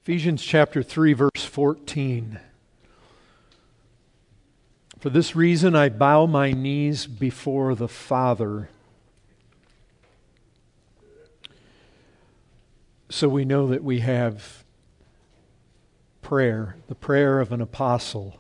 Ephesians chapter 3, verse 14. For this reason I bow my knees before the Father. So we know that we have prayer, the prayer of an apostle.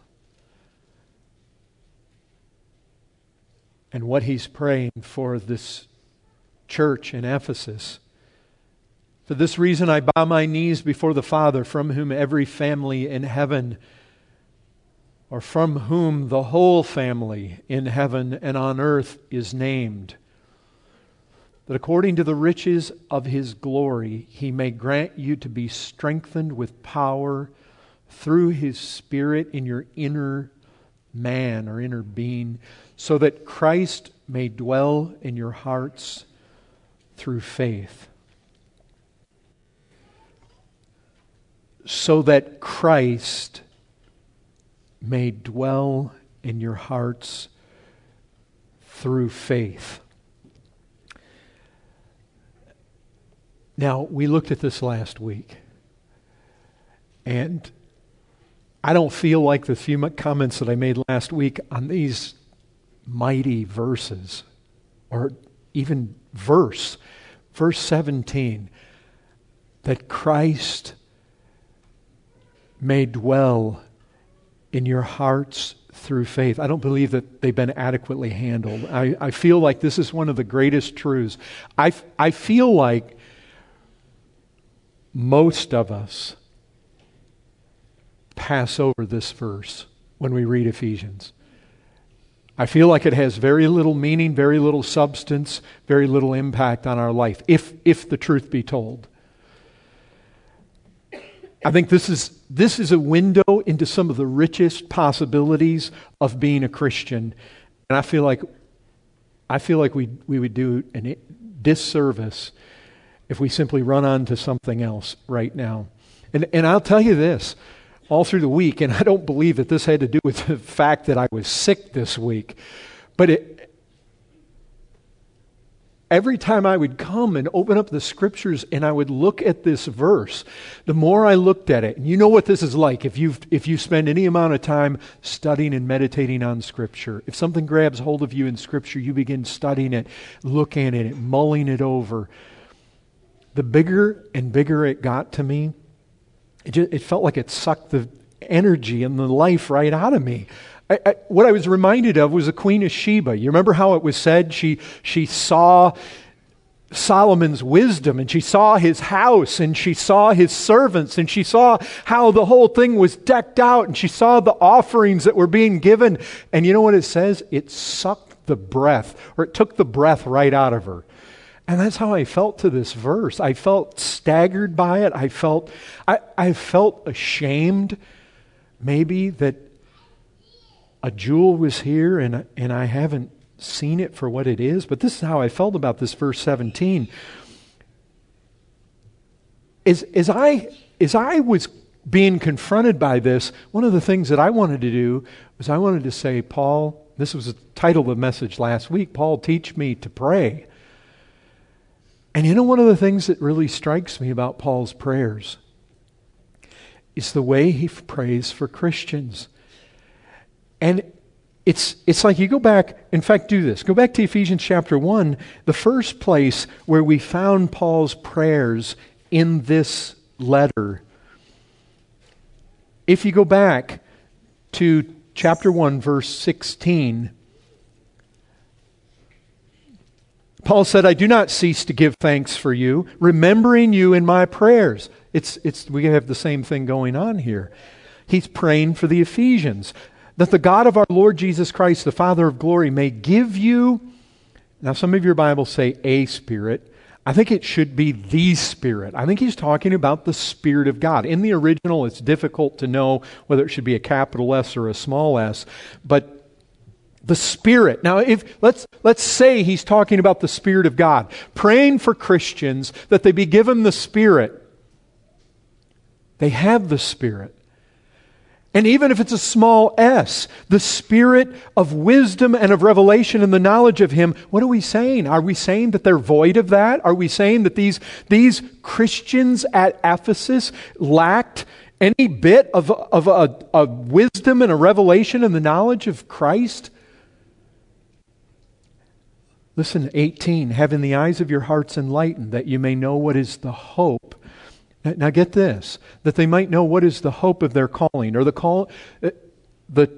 And what he's praying for this church in Ephesus. For this reason I bow my knees before the Father, from whom every family in heaven, or from whom the whole family in heaven and on earth is named, that according to the riches of His glory He may grant you to be strengthened with power through His Spirit in your inner man or inner being, so that Christ may dwell in your hearts through faith. So that Christ may dwell in your hearts through faith. Now, we looked at this last week, and I don't feel like the few comments that I made last week on these mighty verses, or even verse 17, that Christ may dwell in your hearts through faith. I don't believe that they've been adequately handled. I feel like this is one of the greatest truths. I feel like most of us pass over this verse when we read Ephesians. I feel like it has very little meaning, very little substance, very little impact on our life, if the truth be told. I think this is a window into some of the richest possibilities of being a Christian, and I feel like we would do a disservice if we simply run on to something else right now. And I'll tell you this, all through the week, and I don't believe that this had to do with the fact that I was sick this week, but every time I would come and open up the Scriptures and I would look at this verse, the more I looked at it, and you know what this is like if you spend any amount of time studying and meditating on Scripture. If something grabs hold of you in Scripture, you begin studying it, looking at it, mulling it over. The bigger and bigger it got to me, it felt like it sucked the energy and the life right out of me. What I was reminded of was the Queen of Sheba. You remember how it was said she saw Solomon's wisdom, and she saw his house, and she saw his servants, and she saw how the whole thing was decked out, and she saw the offerings that were being given. And you know what it says? It sucked the breath, or it took the breath right out of her. And that's how I felt to this verse. I felt staggered by it. I felt ashamed, maybe, that a jewel was here and I haven't seen it for what it is. But this is how I felt about this verse 17. As I was being confronted by this, one of the things that I wanted to do was I wanted to say, Paul, this was the title of the message last week, Paul, teach me to pray. And you know, one of the things that really strikes me about Paul's prayers is the way he prays for Christians. And it's like you go back, in fact, do this. Go back to Ephesians chapter 1, the first place where we found Paul's prayers in this letter. If you go back to chapter 1, verse 16, Paul said, I do not cease to give thanks for you, remembering you in my prayers. We have the same thing going on here. He's praying for the Ephesians, that the God of our Lord Jesus Christ, the Father of glory, may give you, now some of your Bibles say a Spirit. I think it should be the Spirit. I think he's talking about the Spirit of God. In the original, it's difficult to know whether it should be a capital S or a small s, but the Spirit. Now, let's say he's talking about the Spirit of God, praying for Christians that they be given the Spirit. They have the Spirit. And even if it's a small s, the spirit of wisdom and of revelation and the knowledge of Him, what are we saying? Are we saying that they're void of that? Are we saying that these Christians at Ephesus lacked any bit of a wisdom and a revelation and the knowledge of Christ? Listen, 18, having the eyes of your hearts enlightened, that you may know what is the hope. Now get this, that they might know what is the hope of their calling, or the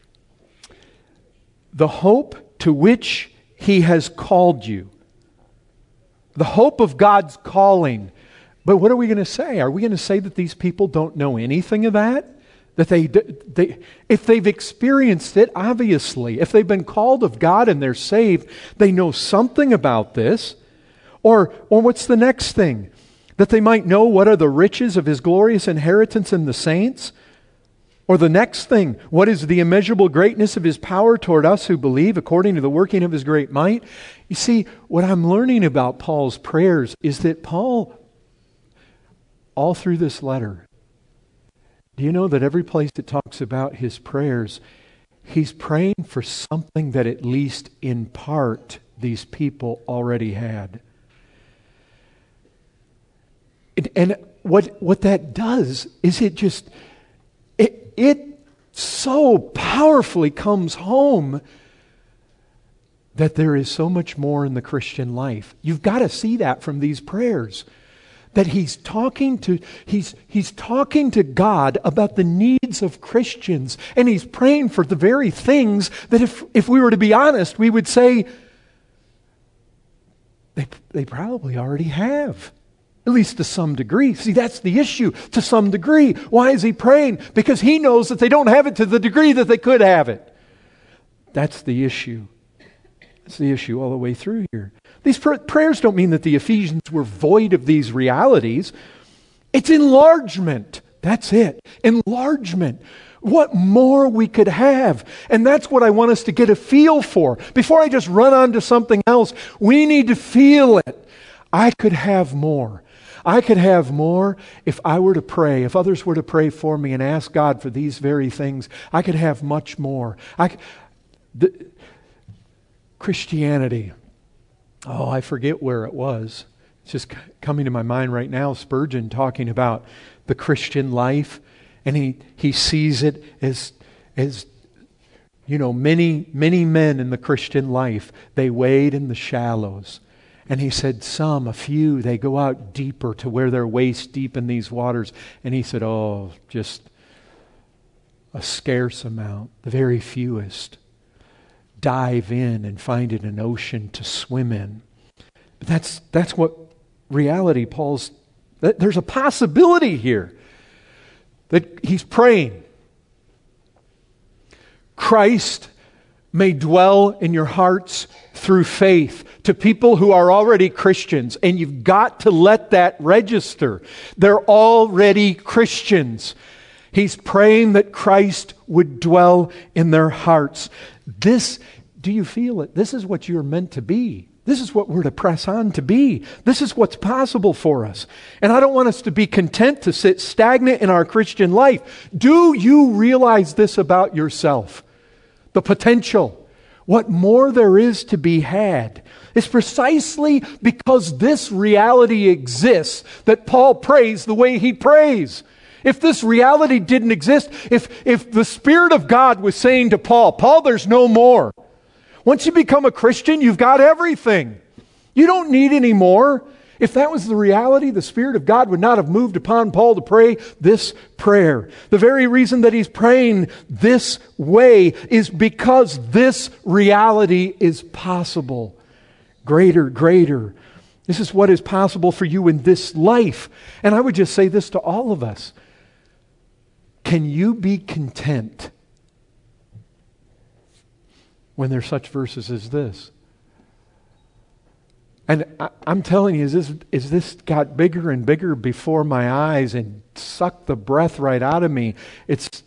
hope to which He has called you. The hope of God's calling. But what are we going to say? Are we going to say that these people don't know anything of that? That they, if they've experienced it, obviously, if they've been called of God and they're saved, they know something about this. Or what's the next thing? That they might know what are the riches of His glorious inheritance in the saints? Or the next thing, what is the immeasurable greatness of His power toward us who believe according to the working of His great might? You see, what I'm learning about Paul's prayers is that Paul, all through this letter, do you know that every place it talks about his prayers, he's praying for something that at least in part these people already had. And what that does is it so powerfully comes home that there is so much more in the Christian life. You've got to see that from these prayers. That he's talking to God about the needs of Christians, and he's praying for the very things that if we were to be honest, we would say they probably already have. At least to some degree. See, that's the issue, to some degree. Why is he praying? Because he knows that they don't have it to the degree that they could have it. That's the issue. That's the issue all the way through here. These prayers don't mean that the Ephesians were void of these realities. It's enlargement. That's it. Enlargement. What more we could have. And that's what I want us to get a feel for. Before I just run on to something else, we need to feel it. I could have more. I could have more if I were to pray, if others were to pray for me and ask God for these very things. I could have much more. Christianity. Oh, I forget where it was. It's just coming to my mind right now. Spurgeon talking about the Christian life, and he sees it as you know, many men in the Christian life, they wade in the shallows. And he said a few, they go out deeper to where they're waist deep in these waters. And he said, oh, just a scarce amount, the very fewest, dive in and find it an ocean to swim in. But that's what reality there's a possibility here that he's praying. Christ may dwell in your hearts through faith to people who are already Christians. And you've got to let that register. They're already Christians. He's praying that Christ would dwell in their hearts. Do you feel it? This is what you're meant to be. This is what we're to press on to be. This is what's possible for us. And I don't want us to be content to sit stagnant in our Christian life. Do you realize this about yourself? The potential. What more there is to be had. It's precisely because this reality exists that Paul prays the way he prays. If this reality didn't exist, if the Spirit of God was saying to Paul, there's no more. Once you become a Christian, you've got everything. You don't need any more. If that was the reality, the Spirit of God would not have moved upon Paul to pray this prayer. The very reason that he's praying this way is because this reality is possible. Greater. This is what is possible for you in this life. And I would just say this to all of us. Can you be content when there's such verses as this? And I'm telling you, as this got bigger and bigger before my eyes and sucked the breath right out of me, it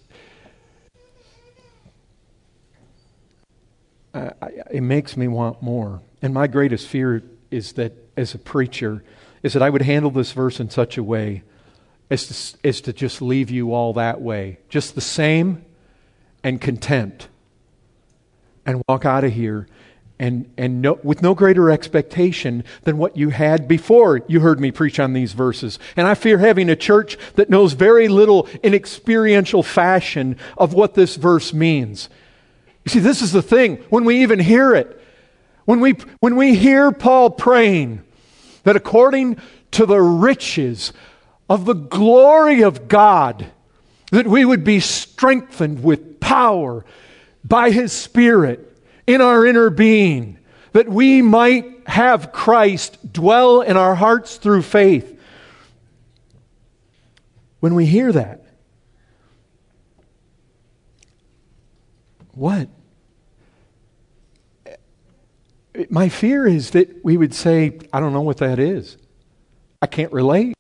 makes me want more. And my greatest fear is that as a preacher, is that I would handle this verse in such a way is to just leave you all that way. Just the same and content. And walk out of here with no greater expectation than what you had before you heard me preach on these verses. And I fear having a church that knows very little in experiential fashion of what this verse means. You see, this is the thing. When we even hear it, when we hear Paul praying that according to the riches of the glory of God, that we would be strengthened with power by His Spirit in our inner being, that we might have Christ dwell in our hearts through faith. When we hear that, what? My fear is that we would say, I don't know what that is. I can't relate.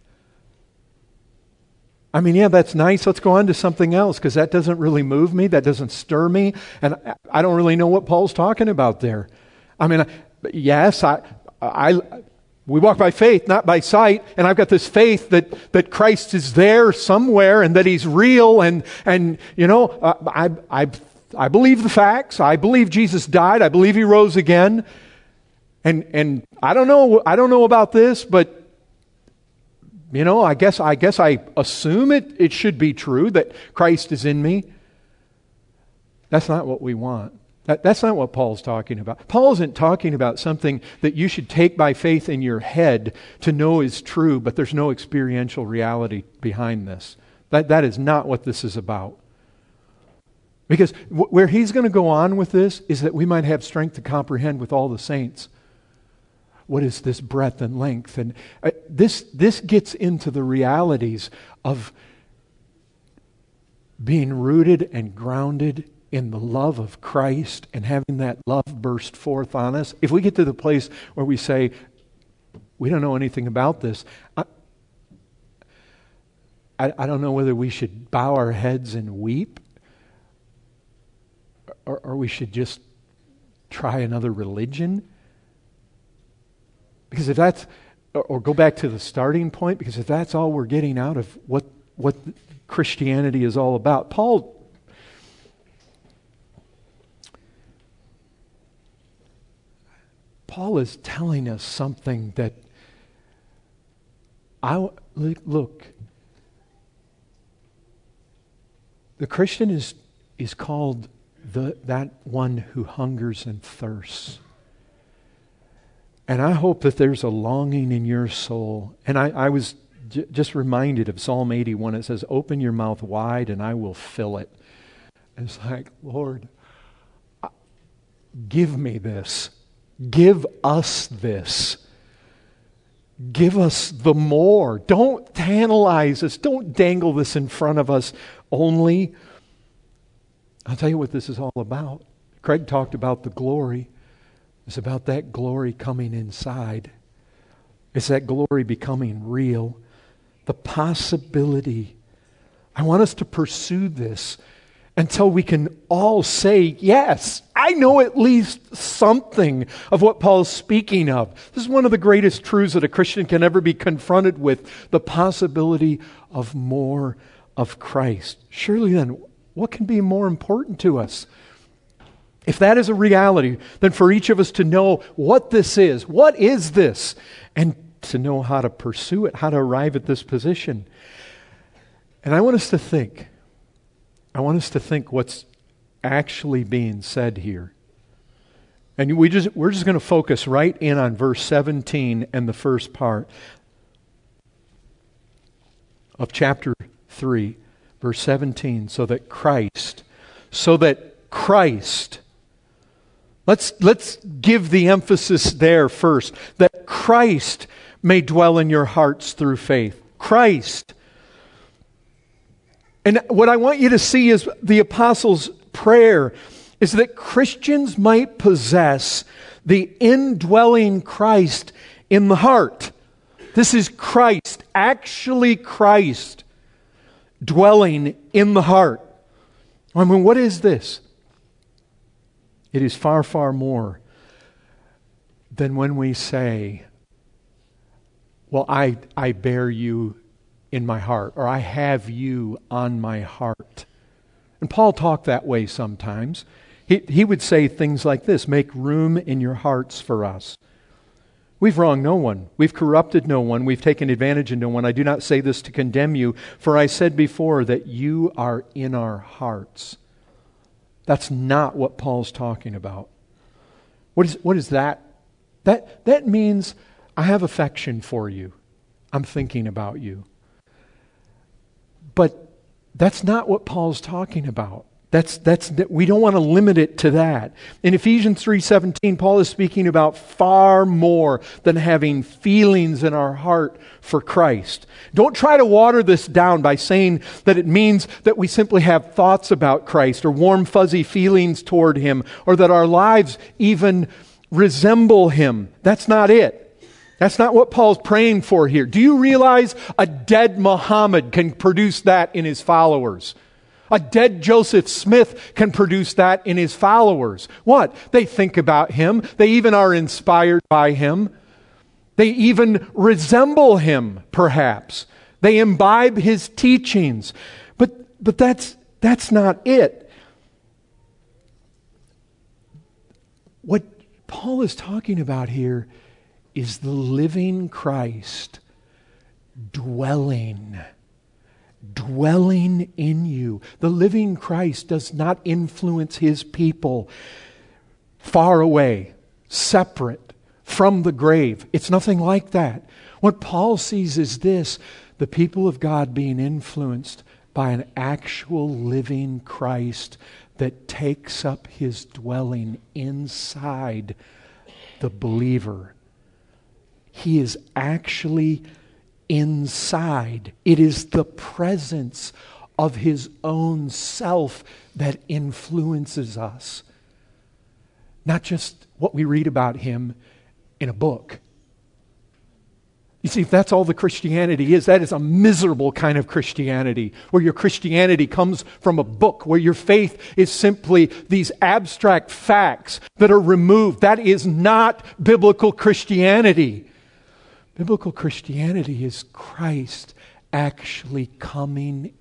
I mean, yeah, that's nice. Let's go on to something else because that doesn't really move me. That doesn't stir me. And I don't really know what Paul's talking about there. I mean, yes, we walk by faith, not by sight. And I've got this faith that Christ is there somewhere and that He's real. And you know, I believe the facts. I believe Jesus died. I believe He rose again. And I don't know about this, but you know, I guess I assume it should be true that Christ is in me. That's not what we want. That's not what Paul's talking about. Paul isn't talking about something that you should take by faith in your head to know is true, but there's no experiential reality behind this. That is not what this is about. Because where he's going to go on with this is that we might have strength to comprehend with all the saints. What is this breadth and length? And this gets into the realities of being rooted and grounded in the love of Christ and having that love burst forth on us. If we get to the place where we say, we don't know anything about this, I don't know whether we should bow our heads and weep or we should just try another religion. Because if that's, or go back to the starting point, because if that's all we're getting out of what Christianity is all about, Paul is telling us something that look, the Christian is called that one who hungers and thirsts. And I hope that there's a longing in your soul. And I was just reminded of Psalm 81. It says, open your mouth wide and I will fill it. And it's like, Lord, give me this. Give us this. Give us the more. Don't tantalize us. Don't dangle this in front of us only. I'll tell you what this is all about. Craig talked about the glory. It's about that glory coming inside. It's that glory becoming real. The possibility. I want us to pursue this until we can all say, yes, I know at least something of what Paul's speaking of. This is one of the greatest truths that a Christian can ever be confronted with, the possibility of more of Christ. Surely then, what can be more important to us? If that is a reality, then for each of us to know what this is, what is this, and to know how to pursue it, how to arrive at this position. And I want us to think what's actually being said here. And we're just going to focus right in on verse 17 and the first part of chapter 3, verse 17, so that Christ, let's give the emphasis there first, that Christ may dwell in your hearts through faith. Christ. And what I want you to see is the apostles' prayer is that Christians might possess the indwelling Christ in the heart. This is Christ, actually Christ, dwelling in the heart. I mean, what is this? It is far, far more than when we say, well, I bear you in my heart, or I have you on my heart. And Paul talked that way sometimes. He would say things like this: make room in your hearts for us. We've wronged no one. We've corrupted no one. We've taken advantage of no one. I do not say this to condemn you, for I said before that you are in our hearts. That's not what Paul's talking about. What is that? That means I have affection for you. I'm thinking about you. But that's not what Paul's talking about. We don't want to limit it to that. In Ephesians 3:17, Paul is speaking about far more than having feelings in our heart for Christ. Don't try to water this down by saying that it means that we simply have thoughts about Christ or warm, fuzzy feelings toward Him, or that our lives even resemble Him. That's not it. That's not what Paul's praying for here. Do you realize a dead Muhammad can produce that in his followers? A dead Joseph Smith can produce that in his followers. What? They think about him. They even are inspired by him. They even resemble him, perhaps. They imbibe his teachings. But that's not it. What Paul is talking about here is the living Christ dwelling in you. The living Christ does not influence His people far away, separate from the grave. It's nothing like that. What Paul sees is this: the people of God being influenced by an actual living Christ that takes up His dwelling inside the believer. He is actually inside. It is the presence of His own self that influences us. Not just what we read about Him in a book. You see, if that's all the Christianity is, that is a miserable kind of Christianity, where your Christianity comes from a book, where your faith is simply these abstract facts that are removed. That is not biblical Christianity. Biblical Christianity is Christ actually coming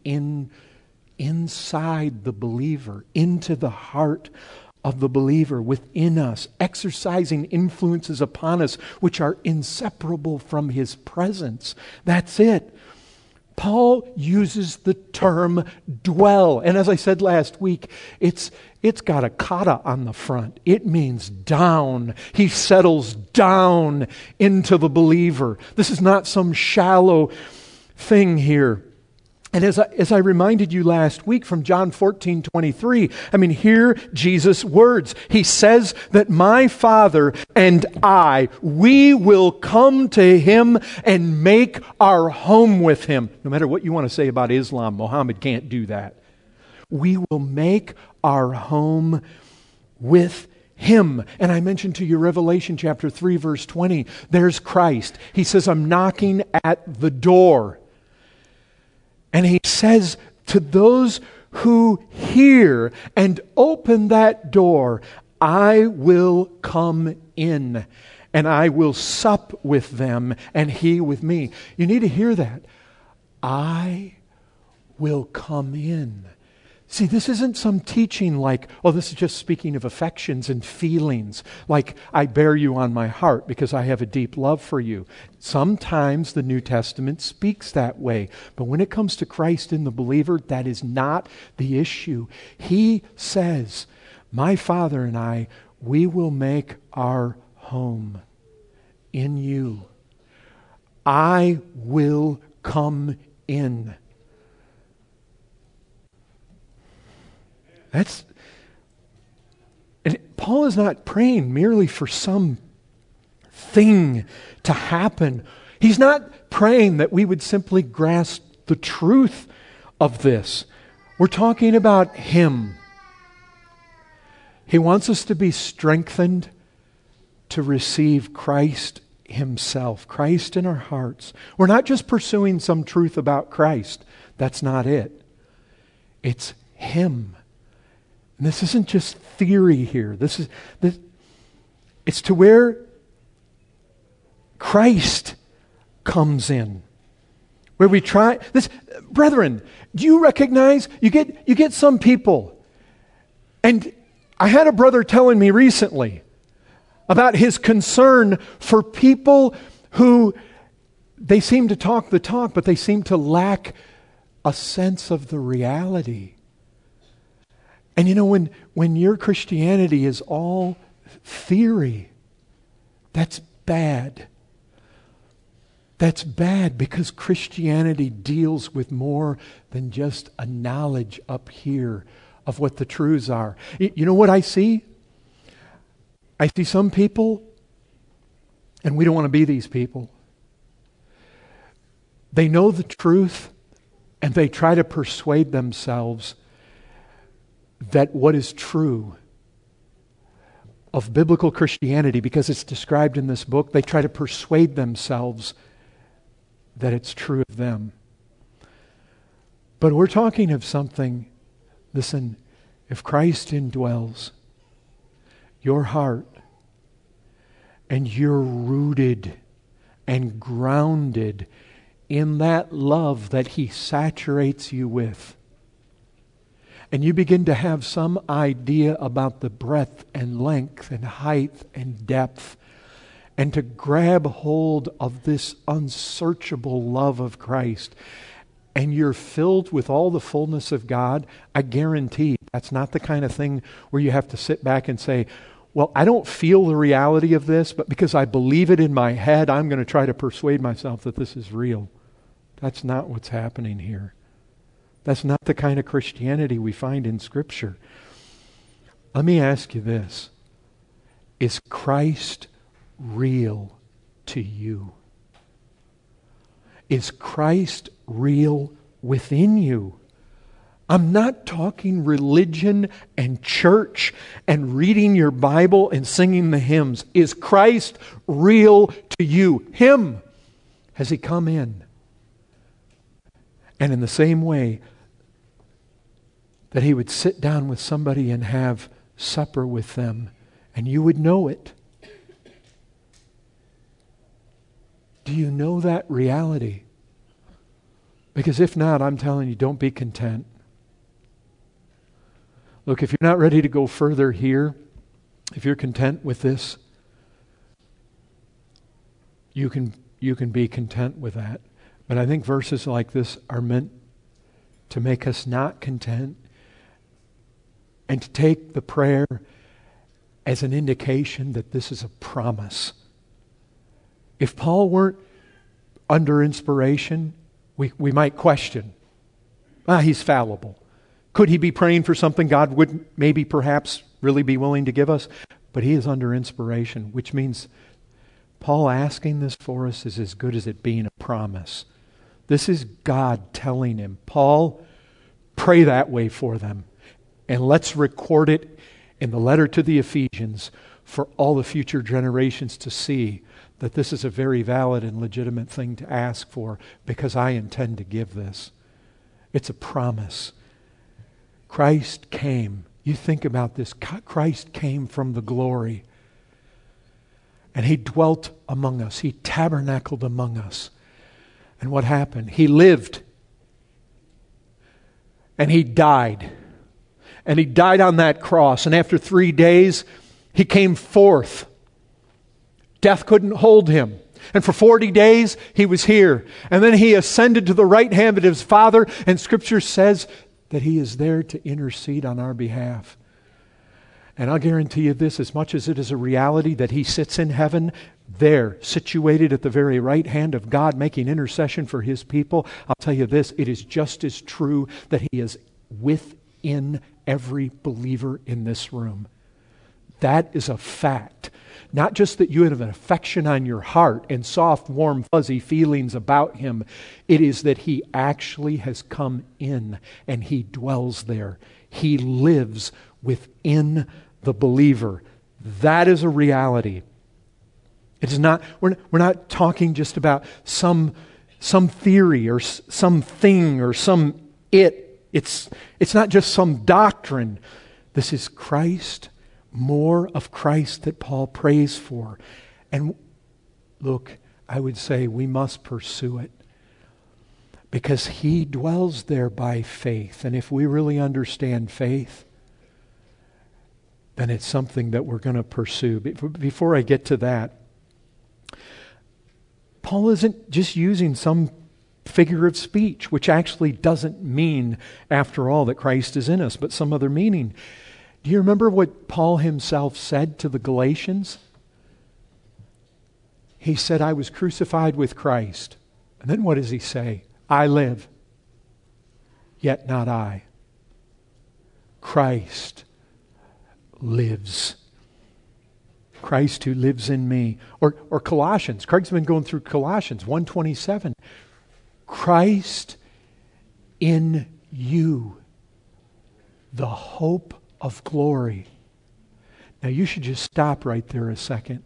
inside the believer, into the heart of the believer, within us, exercising influences upon us which are inseparable from His presence. That's it. Paul uses the term dwell. And as I said last week, it's got a kata on the front. It means down. He settles down into the believer. This is not some shallow thing here. And as I reminded you last week from John 14:23, hear Jesus' words. He says that my Father and I, we will come to Him and make our home with Him. No matter what you want to say about Islam, Muhammad can't do that. We will make our home with Him. And I mentioned to you Revelation chapter 3, verse 20. There's Christ. He says, I'm knocking at the door. And He says to those who hear and open that door, I will come in and I will sup with them and He with me. You need to hear that. I will come in. See, this isn't some teaching like, oh, this is just speaking of affections and feelings, like I bear you on my heart because I have a deep love for you. Sometimes the New Testament speaks that way, but when it comes to Christ in the believer, that is not the issue. He says, my Father and I, we will make our home in you. I will come in. And Paul is not praying merely for some thing to happen. He's not praying that we would simply grasp the truth of this. We're talking about Him. He wants us to be strengthened to receive Christ Himself, Christ in our hearts. We're not just pursuing some truth about Christ. That's not it. It's Him. And this isn't just theory here. It's to where Christ comes in. where we try this. Brethren, do you recognize, you get some people, and I had a brother telling me recently about his concern for people who, they seem to talk the talk, but they seem to lack a sense of the reality. And you know, when your Christianity is all theory, that's bad. That's bad, because Christianity deals with more than just a knowledge up here of what the truths are. You know what I see? I see some people, and we don't want to be these people. They know the truth, and they try to persuade themselves that what is true of biblical Christianity, because it's described in this book, they try to persuade themselves that it's true of them. But we're talking of something, listen, if Christ indwells your heart and you're rooted and grounded in that love that He saturates you with, and you begin to have some idea about the breadth and length and height and depth, and to grab hold of this unsearchable love of Christ, and you're filled with all the fullness of God, I guarantee that's not the kind of thing where you have to sit back and say, well, I don't feel the reality of this, but because I believe it in my head, I'm going to try to persuade myself that this is real. That's not what's happening here. That's not the kind of Christianity we find in Scripture. Let me ask you this. Is Christ real to you? Is Christ real within you? I'm not talking religion and church and reading your Bible and singing the hymns. Is Christ real to you? Him. Has He come in? And in the same way that He would sit down with somebody and have supper with them, and you would know it. Do you know that reality? Because if not, I'm telling you, don't be content. Look, if you're not ready to go further here, if you're content with this, you can be content with that. But I think verses like this are meant to make us not content, and to take the prayer as an indication that this is a promise. If Paul weren't under inspiration, we might question. He's fallible. Could he be praying for something God would maybe perhaps really be willing to give us? But he is under inspiration, which means Paul asking this for us is as good as it being a promise. This is God telling him, Paul, pray that way for them. And let's record it in the letter to the Ephesians for all the future generations to see that this is a very valid and legitimate thing to ask for, because I intend to give this. It's a promise. Christ came. You think about this. Christ came from the glory. And He dwelt among us. He tabernacled among us. And what happened? He lived. And He died. And He died on that cross. And after 3 days, He came forth. Death couldn't hold Him. And for 40 days, He was here. And then He ascended to the right hand of His Father. And Scripture says that He is there to intercede on our behalf. And I'll guarantee you this, as much as it is a reality that He sits in heaven, there, situated at the very right hand of God, making intercession for His people, I'll tell you this, it is just as true that He is within every believer in this room. That is a fact. Not just that you have an affection on your heart and soft, warm, fuzzy feelings about Him. It is that He actually has come in and He dwells there. He lives within the believer. That is a reality. It is not. We're not talking just about some theory or something or some it. It's not just some doctrine. This is Christ. More of Christ that Paul prays for. And look, I would say we must pursue it. because He dwells there by faith. And if we really understand faith, then it's something that we're going to pursue. Before I get to that, Paul isn't just using some figure of speech, which actually doesn't mean, after all, that Christ is in us, but some other meaning. Do you remember what Paul himself said to the Galatians? He said, I was crucified with Christ. And then what does he say? I live, yet not I. Christ lives. Christ who lives in me. Or Colossians. Craig's been going through Colossians 1:27. Christ in you, the hope of glory. Now you should just stop right there a second.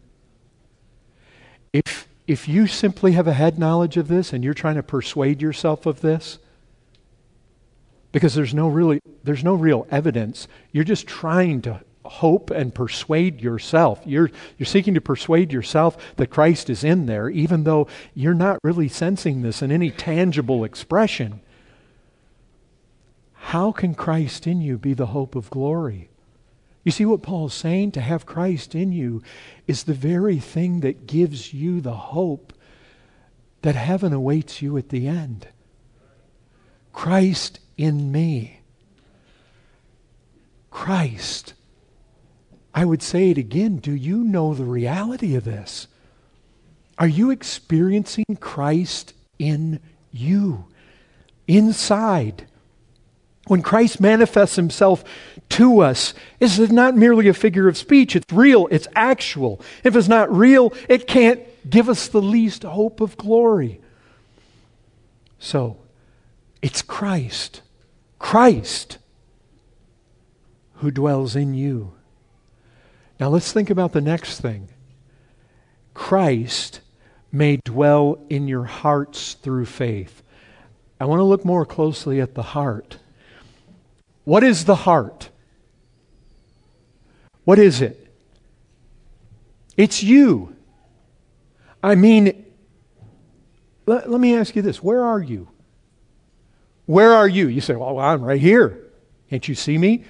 If you simply have a head knowledge of this and you're trying to persuade yourself of this, because there's no real evidence, you're just trying to hope and persuade yourself. You're seeking to persuade yourself that Christ is in there, even though you're not really sensing this in any tangible expression. How can Christ in you be the hope of glory? You see what Paul's saying? To have Christ in you is the very thing that gives you the hope that heaven awaits you at the end. Christ in me. Christ. I would say it again. Do you know the reality of this? Are you experiencing Christ in you? Inside. When Christ manifests Himself to us, it's not merely a figure of speech. It's real. It's actual. If it's not real, it can't give us the least hope of glory. So, it's Christ. Christ who dwells in you. Now let's think about the next thing. Christ may dwell in your hearts through faith. I want to look more closely at the heart. What is the heart? What is it? It's you. I mean, let me ask you this. Where are you? Where are you? You say, well, I'm right here. Can't you see me?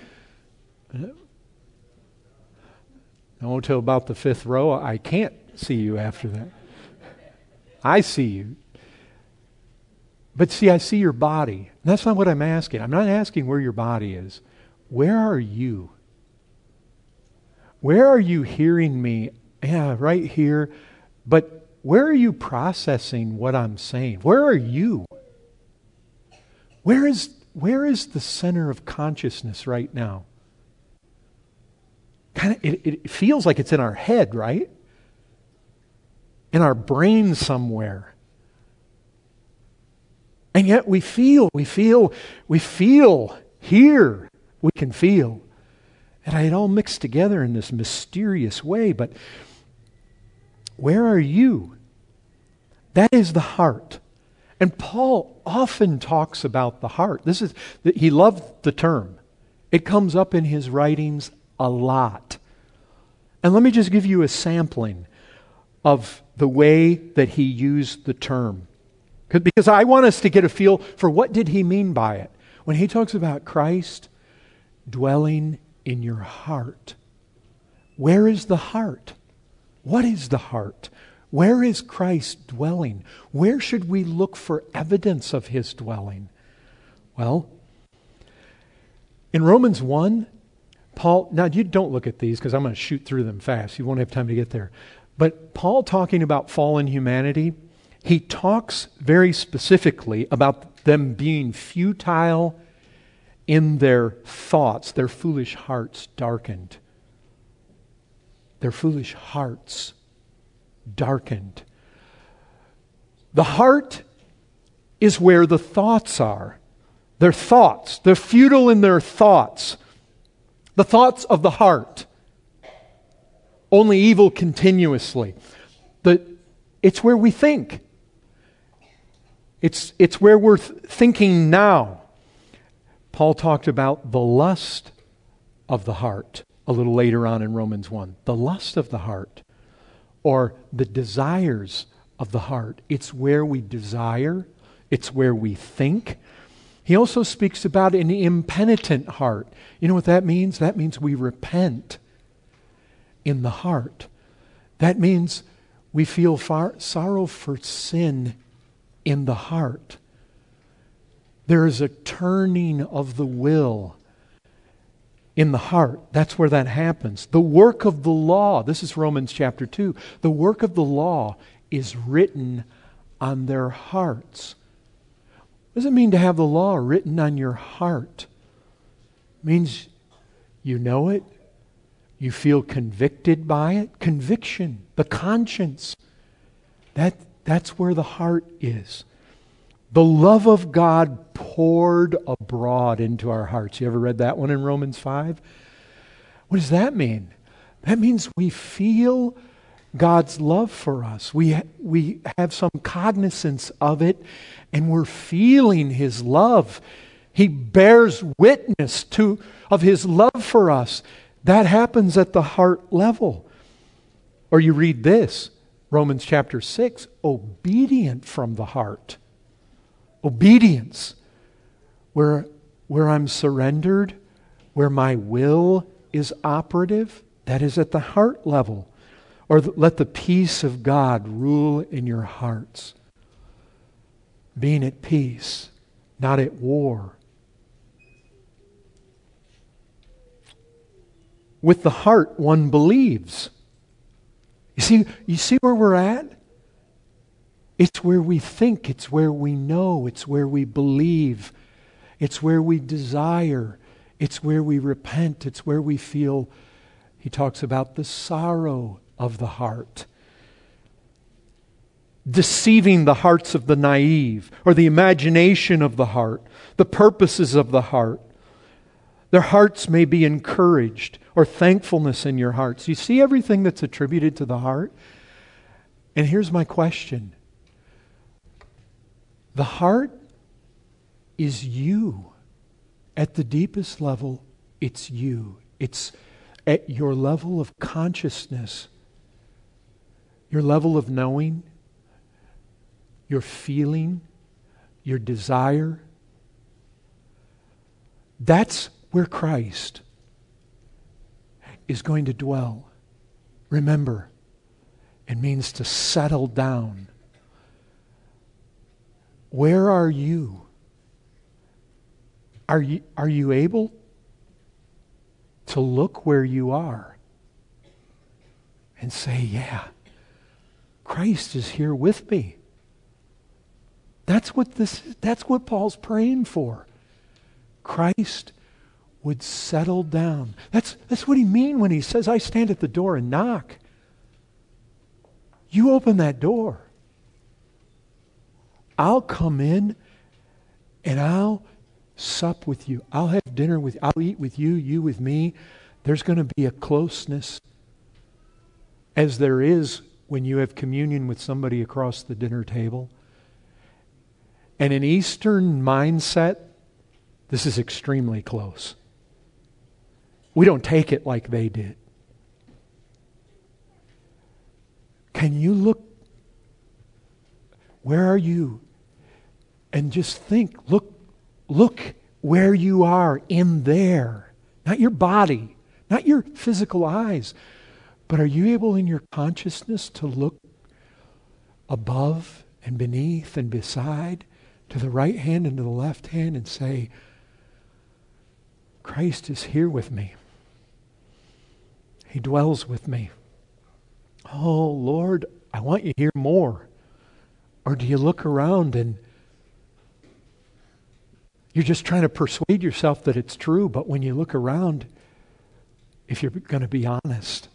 No, till about the fifth row, I can't see you after that. I see you. But see, I see your body. And that's not what I'm asking. I'm not asking where your body is. Where are you? Where are you hearing me? Yeah, right here. But where are you processing what I'm saying? Where are you? Where is the center of consciousness right now? It feels like it's in our head, right? In our brain somewhere. And yet we feel here. We can feel. And it all mixed together in this mysterious way. But where are you? That is the heart. And Paul often talks about the heart. He loved the term. It comes up in his writings a lot. And let me just give you a sampling of the way that he used the term. Because I want us to get a feel for what did he mean by it. When he talks about Christ dwelling in your heart. Where is the heart? What is the heart? Where is Christ dwelling? Where should we look for evidence of His dwelling? Well, in Romans 1, Paul, now you don't look at these because I'm going to shoot through them fast. You won't have time to get there. But Paul talking about fallen humanity, he talks very specifically about them being futile in their thoughts, their foolish hearts darkened. Their foolish hearts darkened. The heart is where the thoughts are. Their thoughts. They're futile in their thoughts. The thoughts of the heart. Only evil continuously. It's where we think. It's where we're thinking now. Paul talked about the lust of the heart a little later on in Romans 1. The lust of the heart. Or the desires of the heart. It's where we desire. It's where we think. He also speaks about an impenitent heart. You know what that means? That means we repent in the heart. That means we feel sorrow for sin in the heart. There is a turning of the will in the heart. That's where that happens. The work of the law, this is Romans chapter 2, the work of the law is written on their hearts. What does it mean to have the law written on your heart? It means you know it, you feel convicted by it. Conviction, the conscience, that's where the heart is. The love of God poured abroad into our hearts. You ever read that one in Romans 5? What does that mean? That means we feel God's love for us. We have some cognizance of it, and we're feeling His love. He bears witness of His love for us. That happens at the heart level. Or you read this, Romans chapter 6, obedient from the heart. Obedience, where I'm surrendered, where my will is operative, that is at the heart level. Or let the peace of God rule in your hearts. Being at peace, not at war. With the heart, one believes. You see where we're at? It's where we think, it's where we know, it's where we believe, it's where we desire, it's where we repent, it's where we feel. He talks about the sorrow of the heart. Deceiving the hearts of the naive, or the imagination of the heart, the purposes of the heart. Their hearts may be encouraged, or thankfulness in your hearts. You see everything that's attributed to the heart? And here's my question. The heart is you. At the deepest level, it's you. It's at your level of consciousness, your level of knowing, your feeling, your desire. That's where Christ is going to dwell. Remember, it means to settle down. Where are you? Are you able to look where you are and say, yeah, Christ is here with me? That's what Paul's praying for. Christ would settle down. That's what he means when he says, I stand at the door and knock. You open that door. I'll come in and I'll sup with you. I'll have dinner with you. I'll eat with you, you with me. There's going to be a closeness as there is when you have communion with somebody across the dinner table. And in Eastern mindset, this is extremely close. We don't take it like they did. Can you look? Where are you? And just think, look where you are in there. Not your body, not your physical eyes, but are you able in your consciousness to look above and beneath and beside, to the right hand and to the left hand, and say, Christ is here with me. He dwells with me. Oh, Lord, I want you to hear more. Or do you look around and you're just trying to persuade yourself that it's true, but when you look around, if you're going to be honest,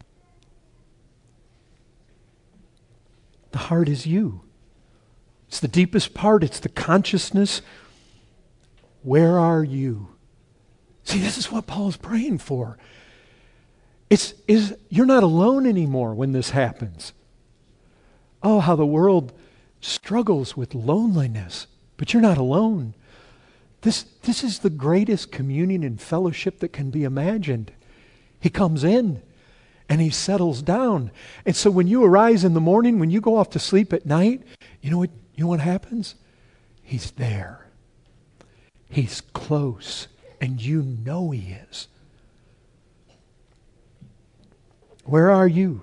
the heart is you. It's the deepest part. It's the consciousness. Where are you? See, this is what Paul's praying for. You're not alone anymore when this happens. Oh, how the world struggles with loneliness, but you're not alone. This is the greatest communion and fellowship that can be imagined. He comes in and he settles down. And so when you arise in the morning, when you go off to sleep at night, you know what happens? He's there. He's close, and you know He is. Where are you?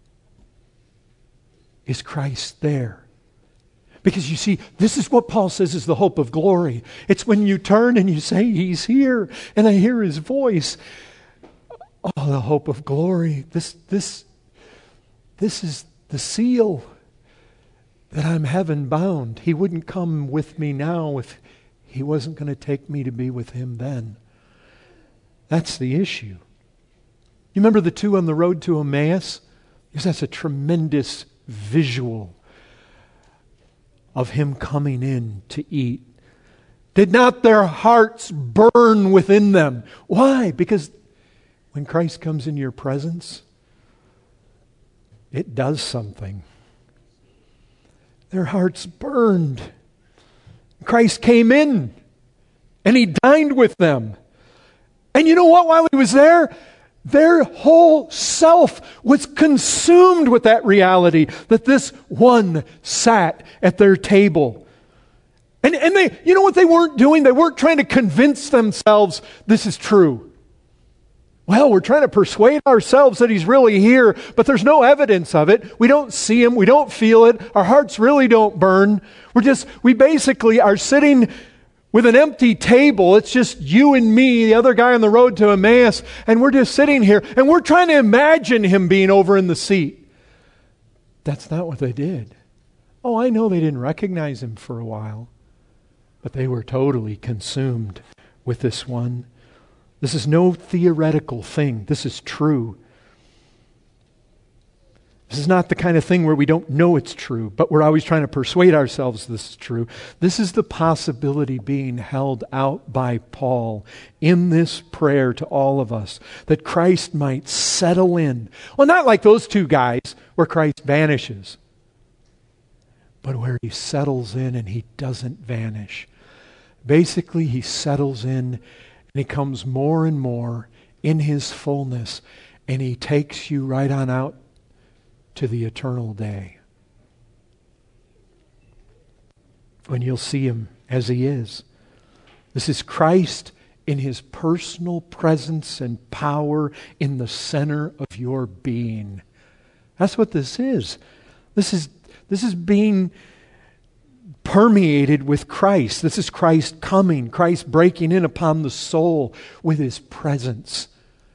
Is Christ there? Because you see, this is what Paul says is the hope of glory. It's when you turn and you say, He's here, and I hear His voice. Oh, the hope of glory. This is the seal that I'm heaven bound. He wouldn't come with me now if He wasn't going to take me to be with Him then. That's the issue. You remember the two on the road to Emmaus? Because that's a tremendous visual of Him coming in to eat. Did not their hearts burn within them? Why? Because when Christ comes in your presence, it does something. Their hearts burned. Christ came in and He dined with them. And you know what? While He was there, their whole self was consumed with that reality that this one sat at their table. And they, you know what they weren't doing? They weren't trying to convince themselves this is true. Well, we're trying to persuade ourselves that He's really here, but there's no evidence of it. We don't see Him. We don't feel it. Our hearts really don't burn. We basically are sitting with an empty table. It's just you and me, the other guy on the road to Emmaus, and we're just sitting here, and we're trying to imagine Him being over in the seat. That's not what they did. Oh, I know they didn't recognize Him for a while, but they were totally consumed with this one. This is no theoretical thing. This is true. This is not the kind of thing where we don't know it's true, but we're always trying to persuade ourselves this is true. This is the possibility being held out by Paul in this prayer to all of us, that Christ might settle in. Well, not like those two guys where Christ vanishes, but where He settles in and He doesn't vanish. Basically, He settles in and He comes more and more in His fullness, and He takes you right on out to the eternal day, when you'll see Him as He is. This is Christ in His personal presence and power in the center of your being. That's what this is. This is being permeated with Christ. This is Christ coming, Christ breaking in upon the soul with His presence.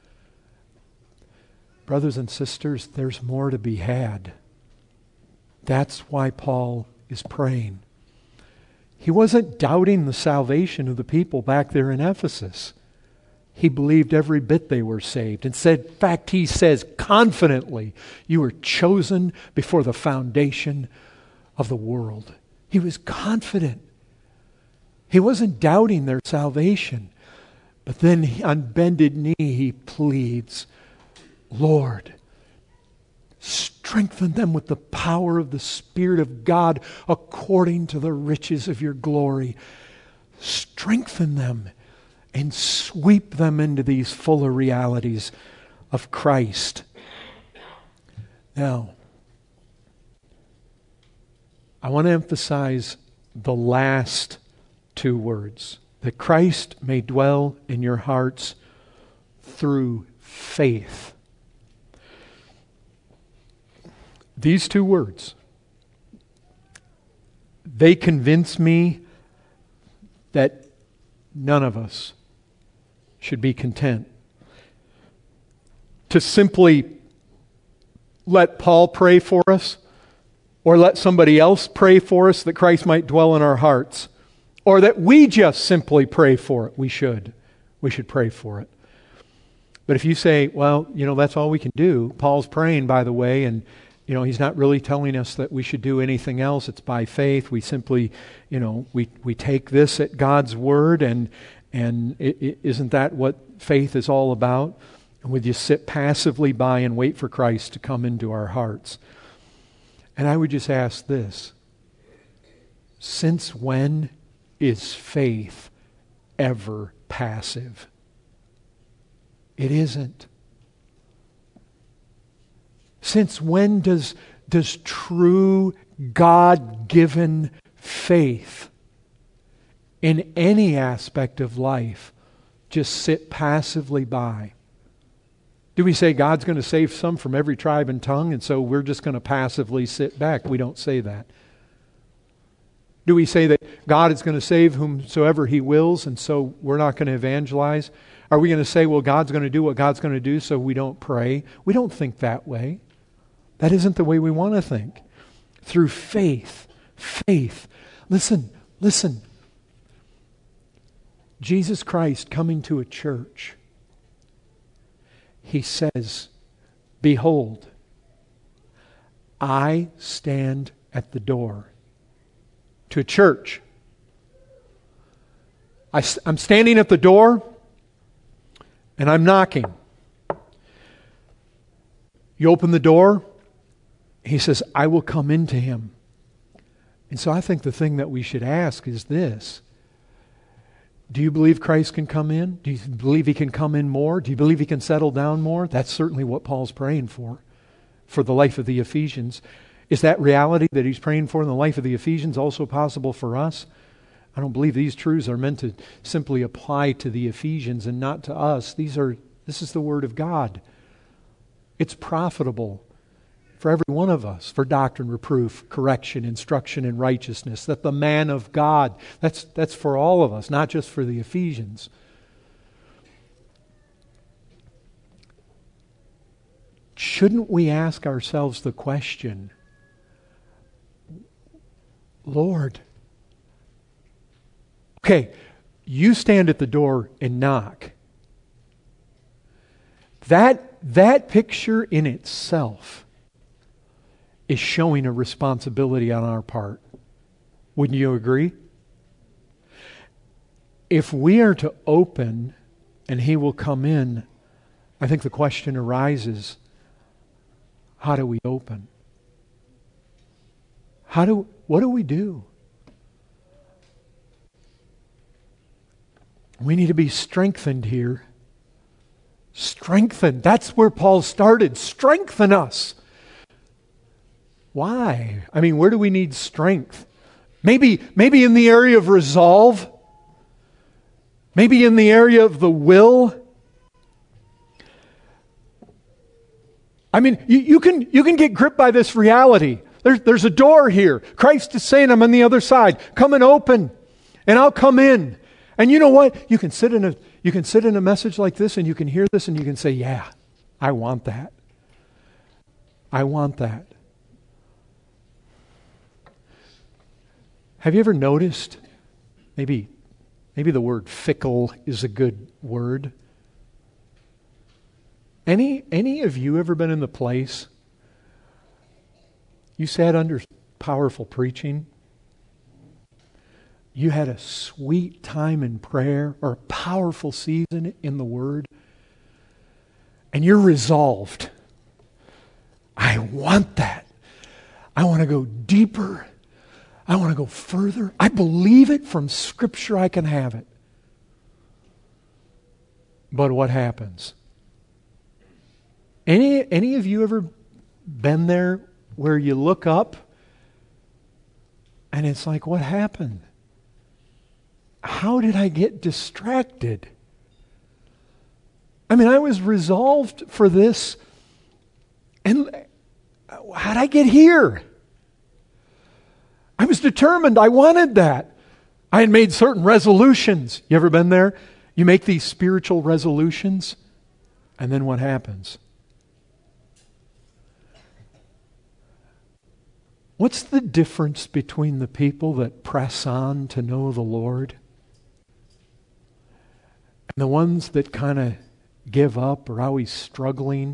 Brothers and sisters, there's more to be had. That's why Paul is praying. He wasn't doubting the salvation of the people back there in Ephesus. He believed every bit they were saved. In fact, he says confidently, you were chosen before the foundation of the world. He was confident. He wasn't doubting their salvation. But then on bended knee he pleads, Lord, strengthen them with the power of the Spirit of God according to the riches of your glory. Strengthen them and sweep them into these fuller realities of Christ. Now, I want to emphasize the last two words, that Christ may dwell in your hearts through faith. These two words, they convince me that none of us should be content to simply let Paul pray for us, or let somebody else pray for us that Christ might dwell in our hearts, or that we just simply pray for it. We should pray for it. But if you say, well, that's all we can do. Paul's praying, by the way, and he's not really telling us that we should do anything else. It's by faith. We simply, we take this at God's word, and isn't that what faith is all about? And would you sit passively by and wait for Christ to come into our hearts? And I would just ask this: since when is faith ever passive? It isn't. Since when does true God-given faith in any aspect of life just sit passively by? Do we say God's going to save some from every tribe and tongue, and so we're just going to passively sit back? We don't say that. Do we say that God is going to save whomsoever He wills, and so we're not going to evangelize? Are we going to say, well, God's going to do what God's going to do, so we don't pray? We don't think that way. That isn't the way we want to think. Through faith. Listen. Jesus Christ coming to a church, He says, behold, I stand at the door. To a church. I'm standing at the door and I'm knocking. You open the door, He says, I will come into him. And so I think the thing that we should ask is this. Do you believe Christ can come in? Do you believe He can come in more? Do you believe He can settle down more? That's certainly what Paul's praying for the life of the Ephesians. Is that reality that he's praying for in the life of the Ephesians also possible for us? I don't believe these truths are meant to simply apply to the Ephesians and not to us. This is the Word of God. It's profitable for every one of us, for doctrine, reproof, correction, instruction in righteousness, that the man of God, that's for all of us, not just for the Ephesians. Shouldn't we ask ourselves the question, Lord, okay, you stand at the door and knock. That picture in itself is showing a responsibility on our part. Wouldn't you agree? If we are to open and He will come in, I think the question arises, how do we open? What do we do? We need to be strengthened here. Strengthened. That's where Paul started. Strengthen us. Why? I mean, where do we need strength? Maybe in the area of resolve. Maybe in the area of the will. I mean, you can get gripped by this reality. There's a door here. Christ is saying, I'm on the other side. Come and open, and I'll come in. And you know what? You can sit in a message like this, and you can hear this, and you can say, yeah, I want that. I want that. Have you ever noticed, maybe the word fickle is a good word. Any of you ever been in the place you sat under powerful preaching? You had a sweet time in prayer or a powerful season in the Word, and you're resolved. I want that. I want to go deeper. I want to go further. I believe it from Scripture. I can have it. But what happens? Any of you ever been there where you look up and it's like, what happened? How did I get distracted? I mean, I was resolved for this, and how'd I get here? I was determined. I wanted that. I had made certain resolutions. You ever been there? You make these spiritual resolutions, and then what happens? What's the difference between the people that press on to know the Lord and the ones that kind of give up or always struggling,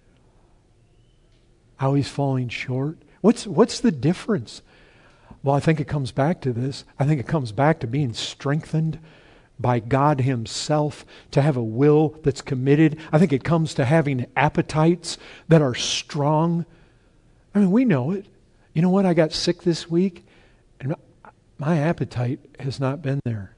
always falling short? What's the difference? Well, I think it comes back to this. I think it comes back to being strengthened by God Himself, to have a will that's committed. I think it comes to having appetites that are strong. I mean, we know it. You know what? I got sick this week, and my appetite has not been there.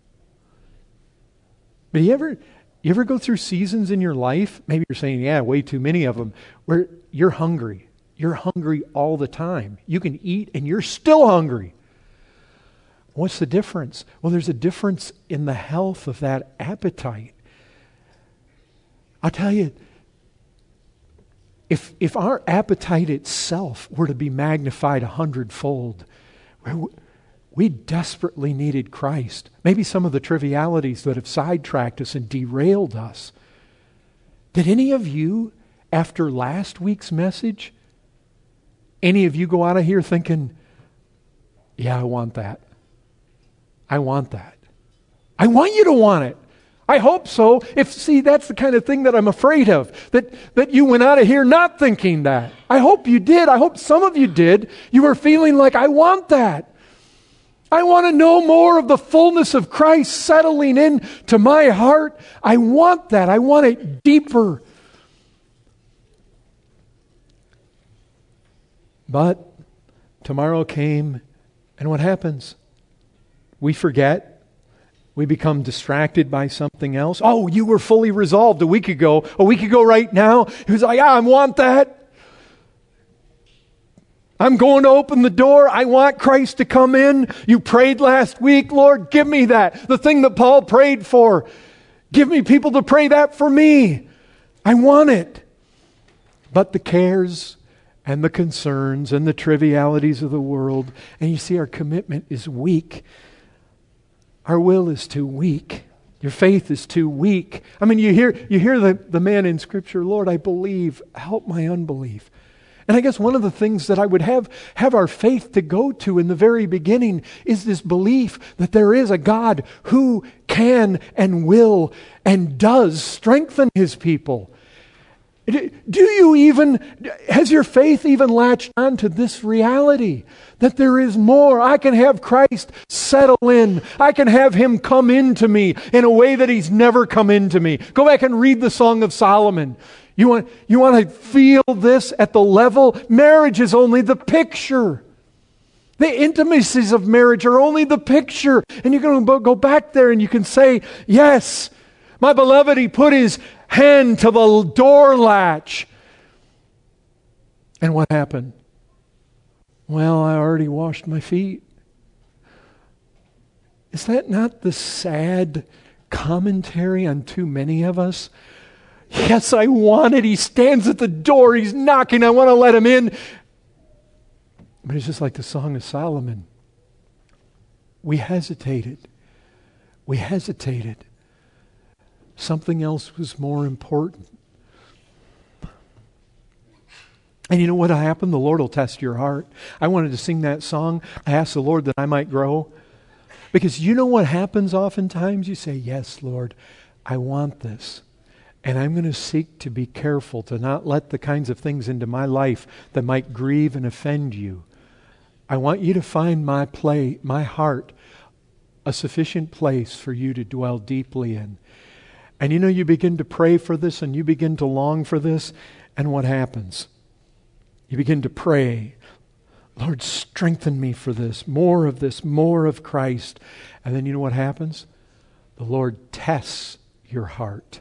But you ever go through seasons in your life, maybe you're saying, yeah, way too many of them, where you're hungry. You're hungry all the time. You can eat and you're still hungry. What's the difference? Well, there's a difference in the health of that appetite. I'll tell you, if our appetite itself were to be magnified 100-fold, we desperately needed Christ. Maybe some of the trivialities that have sidetracked us and derailed us. Did any of you, after last week's message, any of you go out of here thinking, yeah, I want that. I want that. I want you to want it. I hope so. That's the kind of thing that I'm afraid of. That you went out of here not thinking that. I hope you did. I hope some of you did. You were feeling like, I want that. I want to know more of the fullness of Christ settling in to my heart. I want that. I want it deeper. But tomorrow came, and what happens? We forget. We become distracted by something else. Oh, you were fully resolved a week ago right now. It was like, I want that. I'm going to open the door. I want Christ to come in. You prayed last week, Lord, give me that. The thing that Paul prayed for. Give me people to pray that for me. I want it. But the cares and the concerns and the trivialities of the world, and you see our commitment is weak. Our will is too weak. Your faith is too weak. I mean, you hear the man in Scripture, Lord, I believe, help my unbelief. And I guess one of the things that I would have our faith to go to in the very beginning is this belief that there is a God who can and will and does strengthen His people. Has your faith even latched on to this reality? That there is more. I can have Christ settle in. I can have Him come into me in a way that He's never come into me. Go back and read the Song of Solomon. You want to feel this at the level? Marriage is only the picture. The intimacies of marriage are only the picture. And you're going to go back there and you can say, yes, my beloved, He put His hand to the door latch. And what happened? Well, I already washed my feet. Is that not the sad commentary on too many of us? Yes, I want it. He stands at the door. He's knocking. I want to let Him in. But it's just like the Song of Solomon. We hesitated. We hesitated. Something else was more important. And you know what happened? The Lord will test your heart. I wanted to sing that song. I asked the Lord that I might grow. Because you know what happens oftentimes? You say, yes, Lord, I want this. And I'm going to seek to be careful to not let the kinds of things into my life that might grieve and offend you. I want you to find my heart, a sufficient place for you to dwell deeply in. And you know, you begin to pray for this and you begin to long for this. And what happens? You begin to pray, Lord, strengthen me for this, more of Christ. And then you know what happens? The Lord tests your heart.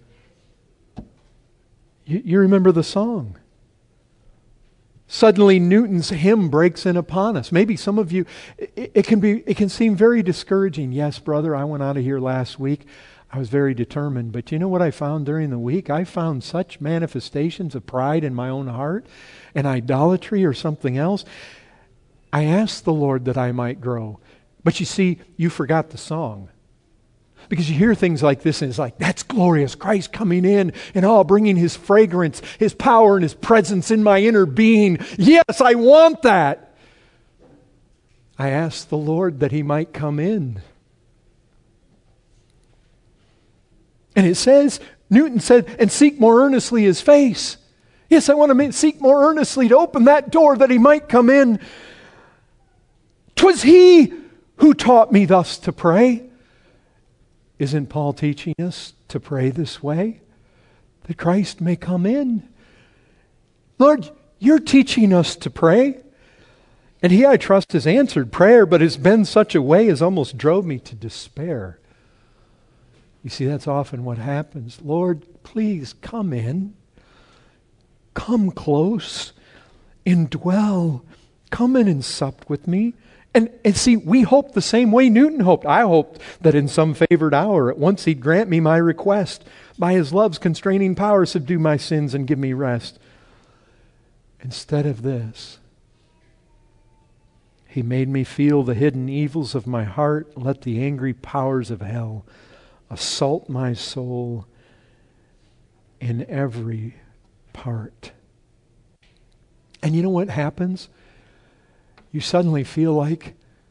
You remember the song. Suddenly Newton's hymn breaks in upon us. Maybe some of you, it can seem very discouraging. Yes, brother, I went out of here last week. I was very determined. But you know what I found during the week? I found such manifestations of pride in my own heart and idolatry or something else. I asked the Lord that I might grow. But you see, you forgot the song. Because you hear things like this and it's like, that's glorious. Christ coming in and bringing His fragrance, His power and His presence in my inner being. Yes, I want that. I asked the Lord that He might come in. And it says, Newton said, and seek more earnestly His face. Yes, I want to seek more earnestly to open that door that He might come in. 'Twas He who taught me thus to pray. Isn't Paul teaching us to pray this way? That Christ may come in. Lord, You're teaching us to pray. And He, I trust, has answered prayer, but has been such a way as almost drove me to despair. You see, that's often what happens. Lord, please come in. Come close. Indwell. Come in and sup with me. And see, we hope the same way Newton hoped. I hoped that in some favored hour at once he'd grant me my request. By his love's constraining power subdue my sins and give me rest. Instead of this, he made me feel the hidden evils of my heart. Let the angry powers of hell assault my soul in every part. And you know what happens? You suddenly feel like,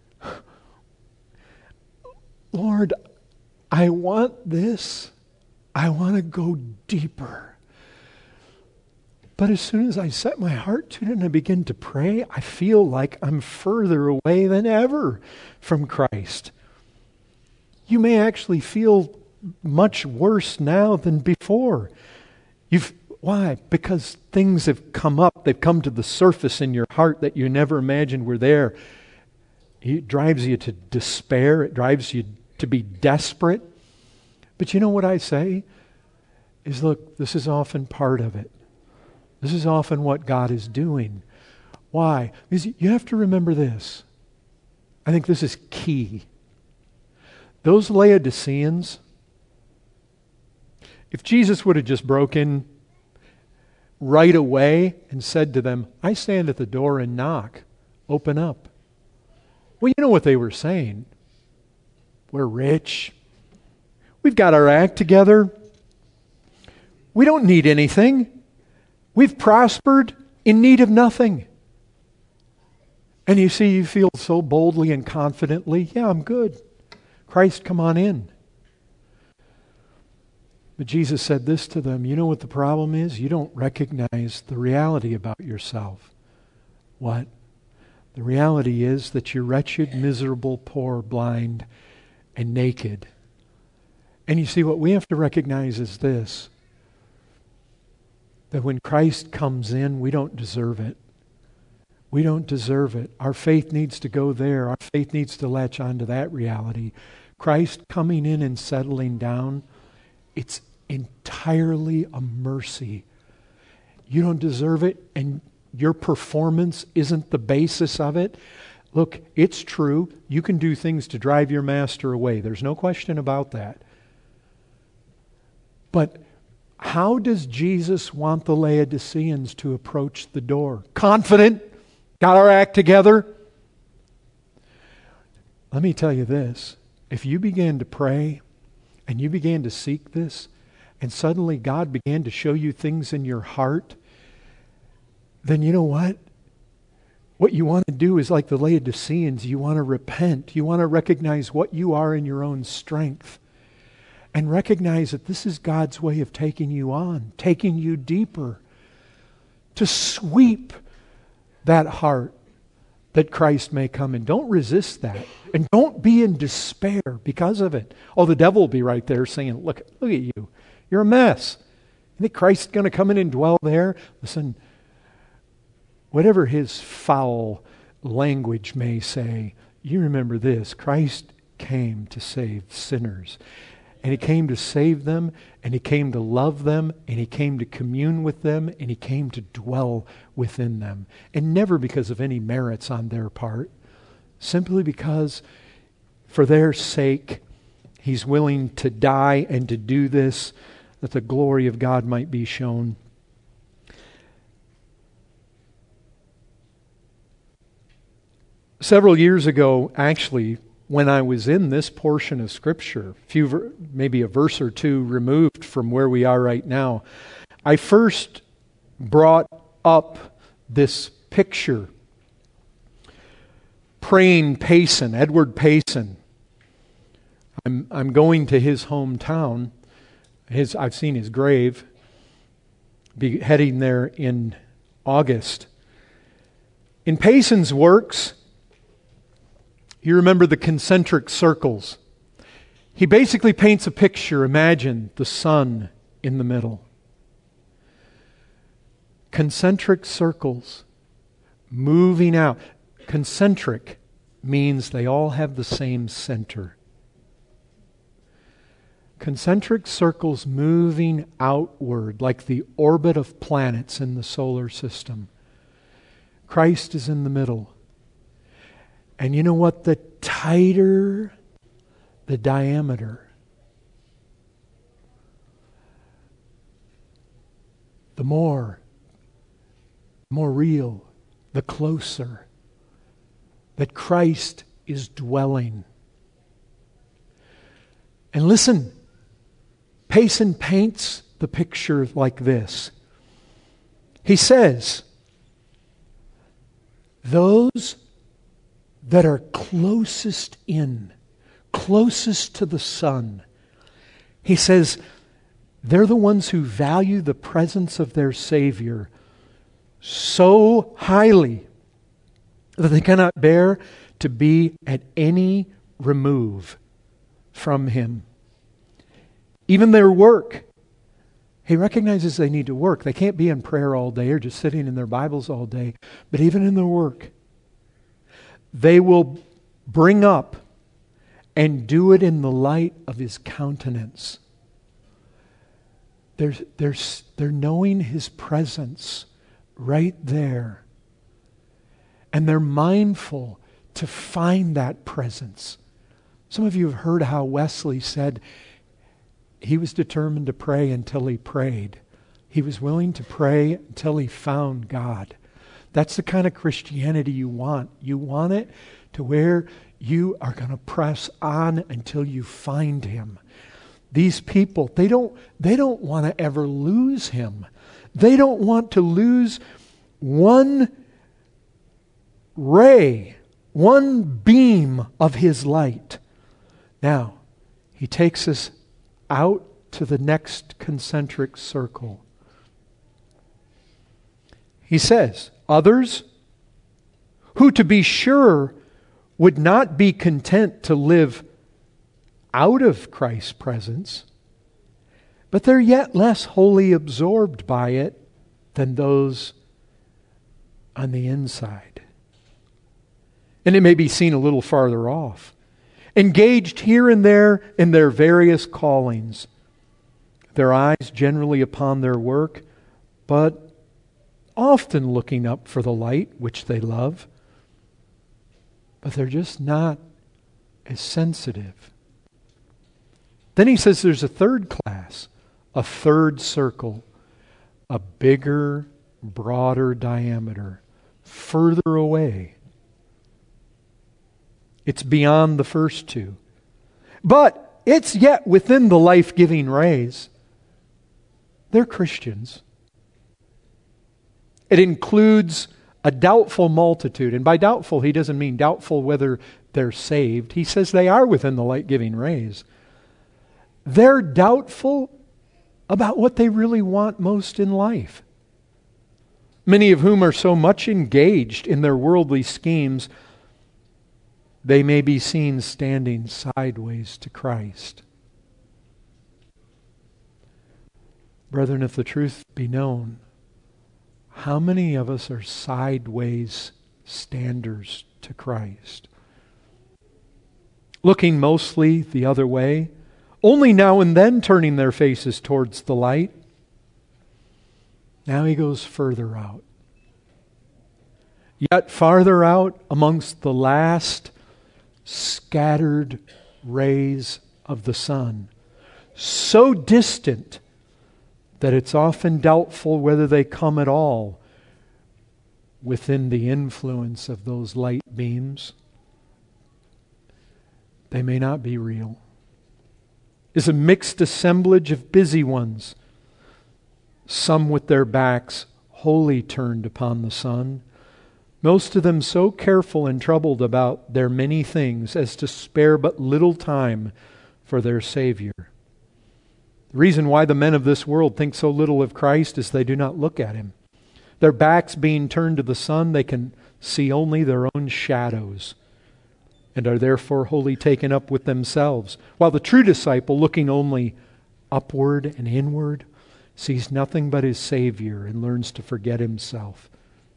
Lord, I want this. I want to go deeper. But as soon as I set my heart to it and I begin to pray, I feel like I'm further away than ever from Christ. You may actually feel much worse now than before. Why? Because things have come up. They've come to the surface in your heart that you never imagined were there. It drives you to despair. It drives you to be desperate. But you know what I say? Is look, this is often part of it. This is often what God is doing. Why? Because you have to remember this. I think this is key. Those Laodiceans, if Jesus would have just broken right away and said to them, I stand at the door and knock. Open up. Well, you know what they were saying. We're rich. We've got our act together. We don't need anything. We've prospered in need of nothing. And you see, you feel so boldly and confidently, yeah, I'm good. Christ, come on in. But Jesus said this to them, you know what the problem is? You don't recognize the reality about yourself. What? The reality is that you're wretched, miserable, poor, blind, and naked. And you see, what we have to recognize is this, that when Christ comes in, we don't deserve it. We don't deserve it. Our faith needs to go there. Our faith needs to latch onto that reality. Christ coming in and settling down, it's entirely a mercy. You don't deserve it, and your performance isn't the basis of it. Look, it's true. You can do things to drive your master away. There's no question about that. But how does Jesus want the Laodiceans to approach the door? Confident? Got our act together? Let me tell you this. If you began to pray and you began to seek this, and suddenly God began to show you things in your heart, then you know what? What you want to do is like the Laodiceans, you want to repent. You want to recognize what you are in your own strength. And recognize that this is God's way of taking you on, taking you deeper, to sweep that heart that Christ may come in. Don't resist that. And don't be in despair because of it. Oh, the devil will be right there saying, look at you. You're a mess. You think Christ's going to come in and dwell there? Listen, whatever his foul language may say, you remember this. Christ came to save sinners. And he came to save them, and he came to love them, and he came to commune with them, and he came to dwell within them. And never because of any merits on their part, simply because for their sake he's willing to die and to do this, that the glory of God might be shown. Several years ago, actually, when I was in this portion of Scripture, maybe a verse or two removed from where we are right now, I first brought up this picture. Praying Payson, Edward Payson. I'm going to his hometown. I've seen his grave. Be heading there in August. In Payson's works, you remember the concentric circles. He basically paints a picture. Imagine the sun in the middle. Concentric circles moving out. Concentric means they all have the same center. Concentric circles moving outward like the orbit of planets in the solar system. Christ is in the middle. And you know what? The tighter the diameter, the more real, the closer that Christ is dwelling. And listen, Payson paints the picture like this. He says, those that are closest in, closest to the Son, he says, they're the ones who value the presence of their Savior so highly that they cannot bear to be at any remove from Him. Even their work. He recognizes they need to work. They can't be in prayer all day or just sitting in their Bibles all day. But even in their work, they will bring up and do it in the light of His countenance. They're knowing His presence right there. And they're mindful to find that presence. Some of you have heard how Wesley said he was determined to pray until he prayed. He was willing to pray until he found God. That's the kind of Christianity you want. You want it to where you are going to press on until you find Him. These people, they don't want to ever lose Him. They don't want to lose one ray, one beam of His light. Now, he takes us out to the next concentric circle. He says, others who to be sure would not be content to live out of Christ's presence, but they're yet less wholly absorbed by it than those on the inside. And it may be seen a little farther off. Engaged here and there in their various callings. Their eyes generally upon their work, but often looking up for the light which they love. But they're just not as sensitive. Then he says there's a third class, a third circle, a bigger, broader diameter, further away. It's beyond the first two. But it's yet within the life-giving rays. They're Christians. It includes a doubtful multitude. And by doubtful, he doesn't mean doubtful whether they're saved. He says they are within the light-giving rays. They're doubtful about what they really want most in life. Many of whom are so much engaged in their worldly schemes, they may be seen standing sideways to Christ. Brethren, if the truth be known, how many of us are sideways standers to Christ? Looking mostly the other way, only now and then turning their faces towards the light. Now he goes further out. Yet farther out amongst the last scattered rays of the sun, so distant that it's often doubtful whether they come at all within the influence of those light beams. They may not be real. Is a mixed assemblage of busy ones, some with their backs wholly turned upon the sun, most of them so careful and troubled about their many things as to spare but little time for their Savior. The reason why the men of this world think so little of Christ is they do not look at Him. Their backs being turned to the sun, they can see only their own shadows and are therefore wholly taken up with themselves, while the true disciple, looking only upward and inward, sees nothing but his Savior and learns to forget himself.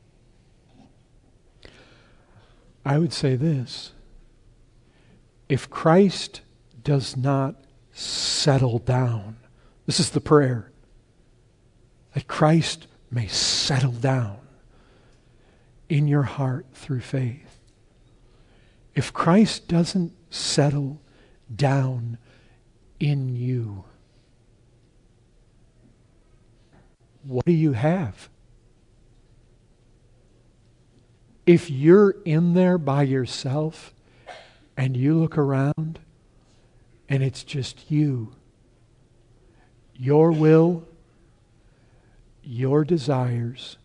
I would say this: if Christ does not settle down, this is the prayer, that Christ may settle down in your heart through faith, if Christ doesn't settle down in you, what do you have? If you're in there by yourself and you look around and it's just you, your will, your desires,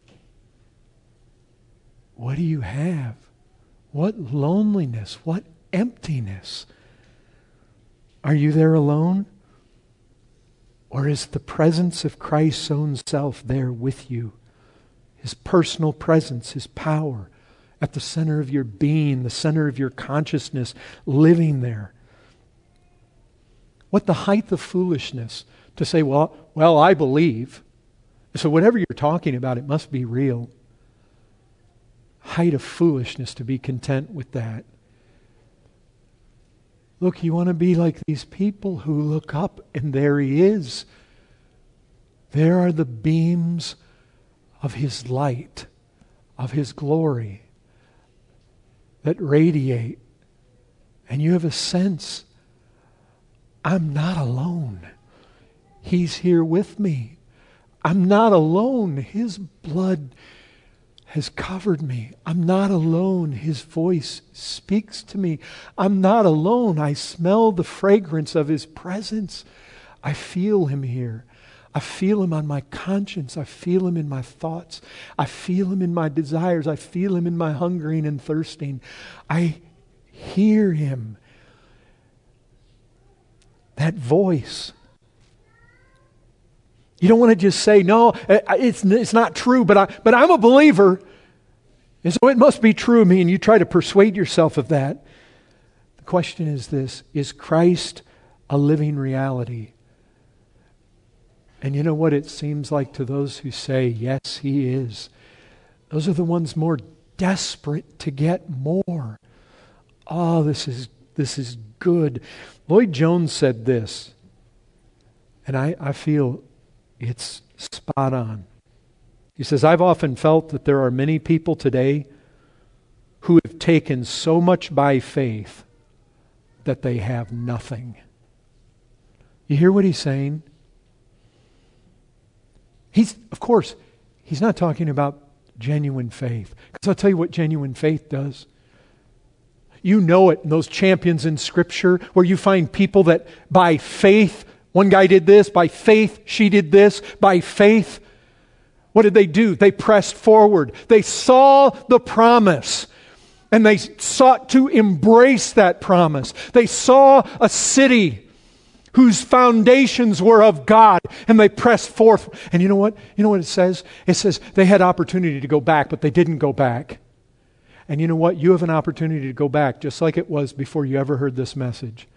what do you have? What loneliness, what emptiness. Are you there alone? Or is the presence of Christ's own self there with you? His personal presence, His power at the center of your being, the center of your consciousness, living there. What the height of foolishness to say, well, I believe. So whatever you're talking about, it must be real. Height of foolishness to be content with that. Look, you want to be like these people who look up and there He is. There are the beams of His light, of His glory that radiate. And you have a sense, I'm not alone. He's here with me. I'm not alone. His blood has covered me. I'm not alone. His voice speaks to me. I'm not alone. I smell the fragrance of His presence. I feel Him here. I feel Him on my conscience. I feel Him in my thoughts. I feel Him in my desires. I feel Him in my hungering and thirsting. I hear Him. That voice. You don't want to just say, no, it's not true, but I'm a believer, and so it must be true of me, and you try to persuade yourself of that. The question is this: is Christ a living reality? And you know what it seems like to those who say, yes, He is. Those are the ones more desperate to get more. Oh, this is good. Lloyd Jones said this, and I feel it's spot on. He says, I've often felt that there are many people today who have taken so much by faith that they have nothing. You hear what he's saying? Of course, he's not talking about genuine faith. Because I'll tell you what genuine faith does. You know it in those champions in Scripture where you find people that by faith, one guy did this, by faith she did this, by faith. What did they do? They pressed forward. They saw the promise and they sought to embrace that promise. They saw a city whose foundations were of God and they pressed forth. And you know what? You know what it says? It says they had opportunity to go back, but they didn't go back. And you know what? You have an opportunity to go back just like it was before you ever heard this message.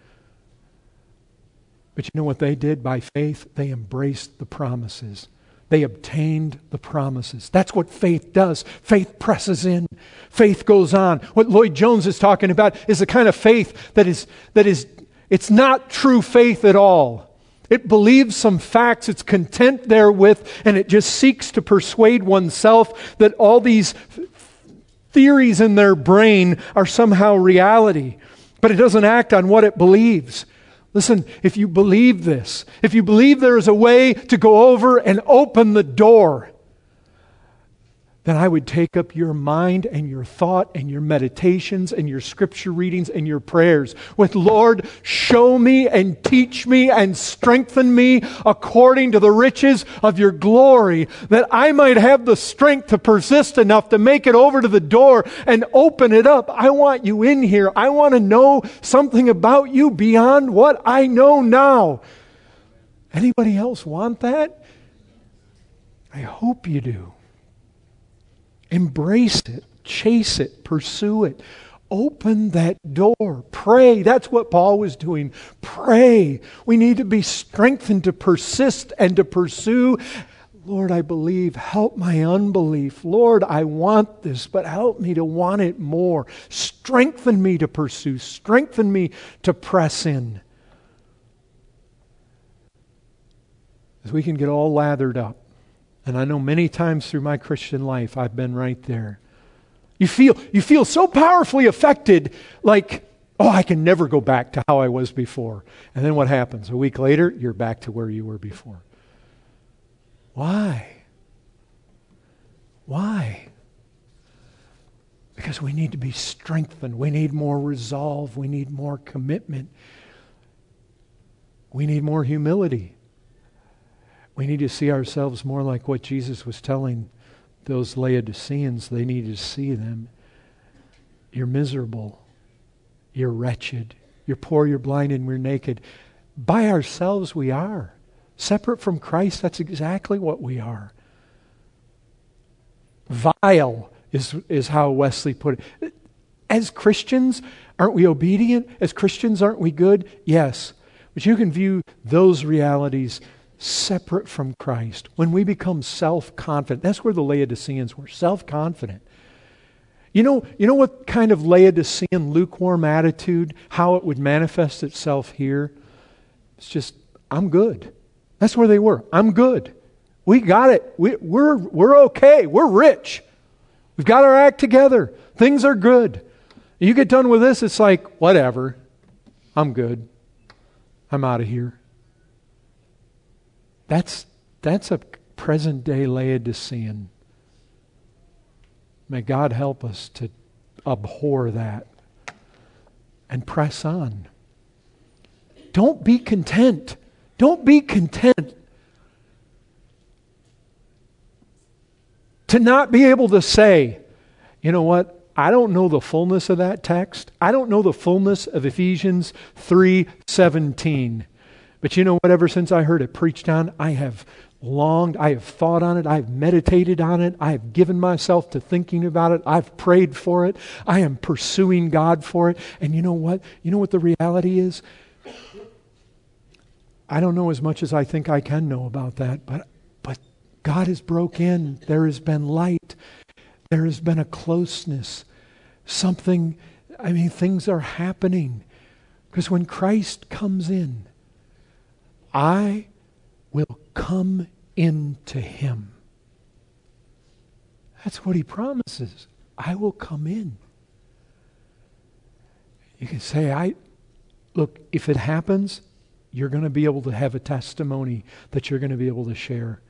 But you know what they did? By faith, they embraced the promises. They obtained the promises. That's what faith does. Faith presses in. Faith goes on. What Lloyd Jones is talking about is the kind of faith that is, it's not true faith at all. It believes some facts, it's content therewith, and it just seeks to persuade oneself that all these theories in their brain are somehow reality. But it doesn't act on what it believes. Listen, if you believe this, if you believe there is a way to go over and open the door, then I would take up your mind and your thought and your meditations and your scripture readings and your prayers with, Lord, show me and teach me and strengthen me according to the riches of your glory, that I might have the strength to persist enough to make it over to the door and open it up. I want you in here. I want to know something about you beyond what I know now. Anybody else want that? I hope you do. Embrace it, chase it, pursue it. Open that door. Pray. That's what Paul was doing. Pray. We need to be strengthened to persist and to pursue. Lord, I believe. Help my unbelief. Lord, I want this, but help me to want it more. Strengthen me to pursue. Strengthen me to press in. As we can get all lathered up. And I know many times through my Christian life I've been right there. You feel so powerfully affected, like, oh, I can never go back to how I was before. And then what happens? A week later, you're back to where you were before. Why? Why? Because we need to be strengthened. We need more resolve. We need more commitment. We need more humility. We need to see ourselves more like what Jesus was telling those Laodiceans. They needed to see them. You're miserable. You're wretched. You're poor, you're blind, and we're naked. By ourselves we are. Separate from Christ, that's exactly what we are. Vile is how Wesley put it. As Christians, aren't we obedient? As Christians, aren't we good? Yes. But you can view those realities separate from Christ. When we become self-confident, that's where the Laodiceans were, self-confident. You know what kind of Laodicean lukewarm attitude, how it would manifest itself here? It's just, I'm good. That's where they were. I'm good. We got it. We're okay. We're rich. We've got our act together. Things are good. You get done with this, it's like, whatever. I'm good. I'm out of here. That's a present day Laodicean. May God help us to abhor that and press on. Don't be content. Don't be content to not be able to say, you know what? I don't know the fullness of that text. I don't know the fullness of Ephesians 3:17. But you know what? Ever since I heard it preached on, I have longed, I have thought on it, I have meditated on it, I have given myself to thinking about it, I've prayed for it, I am pursuing God for it. And you know what? You know what the reality is? I don't know as much as I think I can know about that, but God has broke in. There has been light. There has been a closeness. Things are happening. Because when Christ comes in, I will come into Him. That's what He promises. I will come in. You can say, look, if it happens, you're going to be able to have a testimony that you're going to be able to share.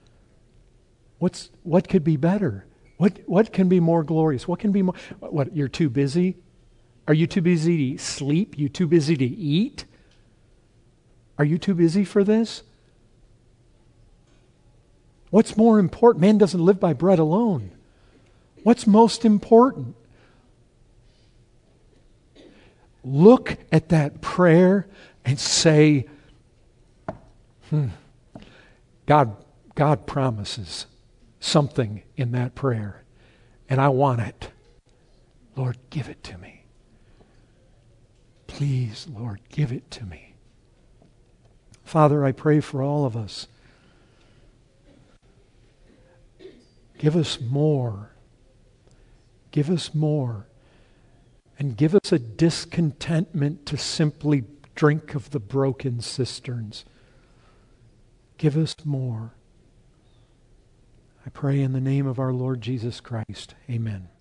What could be better? What can be more glorious? What can be more? What, you're too busy? Are you too busy to sleep? You too busy to eat? Are you too busy for this? What's more important? Man doesn't live by bread alone. What's most important? Look at that prayer and say, God promises something in that prayer, and I want it. Lord, give it to me. Please, Lord, give it to me. Father, I pray for all of us. Give us more. Give us more. And give us a discontentment to simply drink of the broken cisterns. Give us more. I pray in the name of our Lord Jesus Christ. Amen.